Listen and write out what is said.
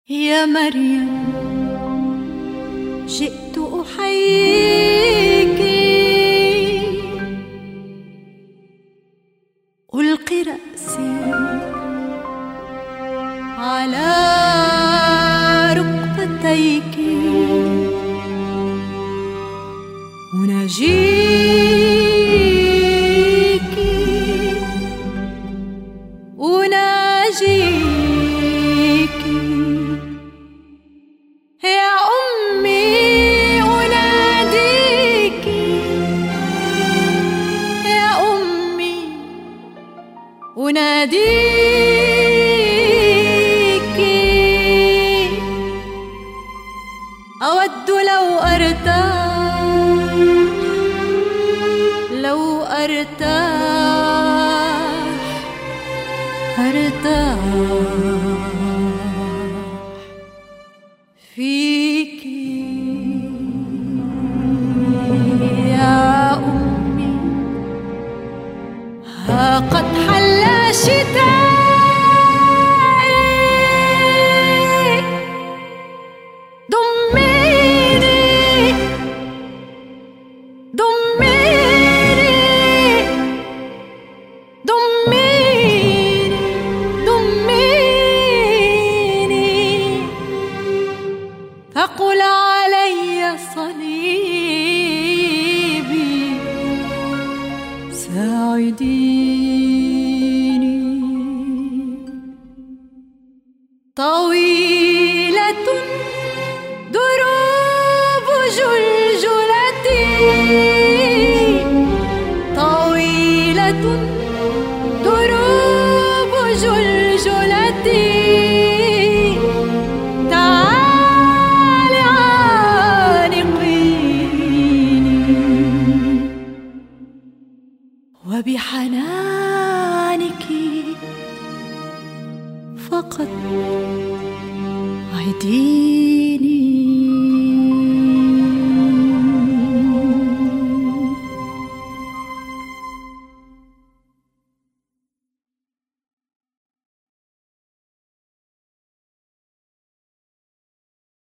يا مريم جئت أحييك، ألقي رأسي على ركبتيك، أناجيك أناجيك يا أمي، أناديك يا أمي، أناديك. أود لو أرتاح، لو أرتاح، أرتاح فيك يا أمي. ها قد حل شتائي، ضميني ضميني ضميني ضميني، ثقل علي صليبي، ساعديني. طويلة دروب جلجلتي، طويلة دروب جلجلتي، تعالي عانقيني، وبحنانك فقط عيديني.